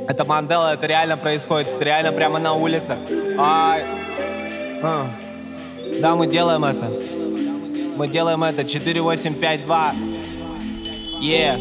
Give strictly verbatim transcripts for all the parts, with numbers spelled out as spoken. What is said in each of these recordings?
Это Мандела, это реально происходит, это реально прямо на улицах. А, а. Да, мы делаем это. Мы делаем это. четыре восемь пять два. Yeah.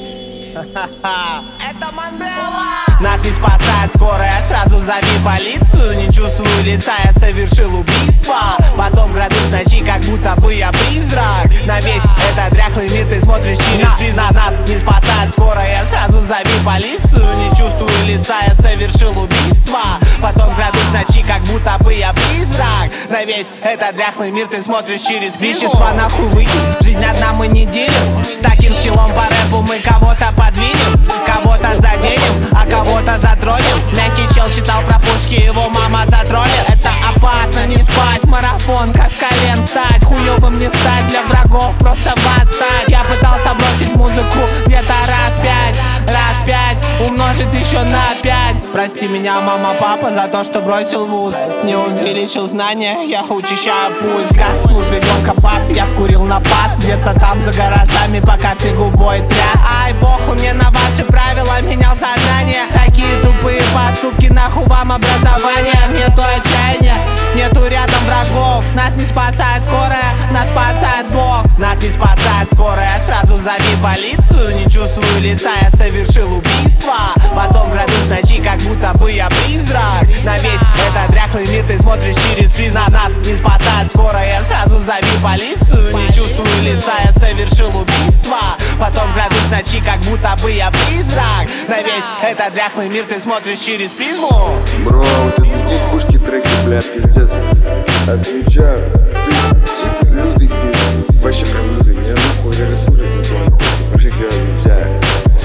Это Мандела! Нас не спасает скорая, сразу зови полицию. Не чувствую лица, я совершил убийство. Потом крадусь в ночи, как будто бы я призрак. На весь этот дряхлый мир ты смотришь через призрак. Нас не спасает скорая, сразу зови полицию. Не чувствую лица, я совершил убийство. Потом крадусь в ночи, как будто бы я призрак. На весь этот дряхлый мир ты смотришь через призрак. Вещества нахуй выкинь, жизнь одна мы не делим. С таким скиллом по рэпу мы кого-то подвинем, кого-то заденем, а кого-то затронем. Мягкий чел читал про пушки, его мама затроллит. Это опасно не спать, марафон, как с колен встать. Хуёвым не стать, для врагов просто восстать. Я пытался бросить музыку где-то раз пять, раз пять, умножить еще на пять. Прости меня, мама, папа, за то, что бросил вуз. Не увеличил знания, я учащаю пульс. Газ, ребенка пас, я курил на пас. Где-то там за гаражами, пока ты губой тряс. Ай, похуй мне на ваши правила, менял сознание. Такие тупые поступки, нахуй вам образование. Нету отчаяния, нету рядом врагов. Нас не спасает скорая, нас спасает Бог. Нас не спасает скорая, сразу зови полицию. Не чувствую лица, я совершил убийство. Потом крадусь в ночи, как будто бы я призрак. На весь этот дряхлый мир ты смотришь через призрак. Нас не спасает скорая, сразу зови полицию. Не чувствую лица, я совершил убийство. Потом крадусь в ночи, как будто бы я призрак. На весь этот дряхлый мир ты смотришь через призму. Бро, вот это такие пушки треки, бля, пиздец. Отвечаю, ты тип лютый пиздец. Вообще прям лютый, мне нахуй даже слушать никого не хочет. Вообще тебя отвечаю.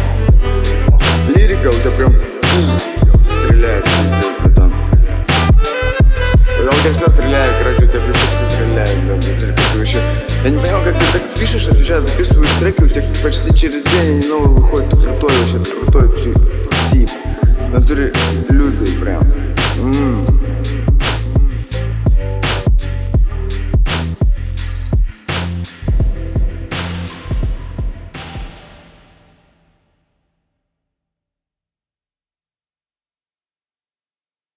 Лирика у тебя прям стреляет, пиздец, братан. Когда у тебя все стреляет, короче, у тебя вообще все стреляет, да, блядь, как ты вообще. Я не понял, как ты так пишешь, отвечаешь, записываешь треки, у тебя почти через день они новые выходят. Ты крутой вообще, ты крутой тип. В натуре лютый прям. М-м.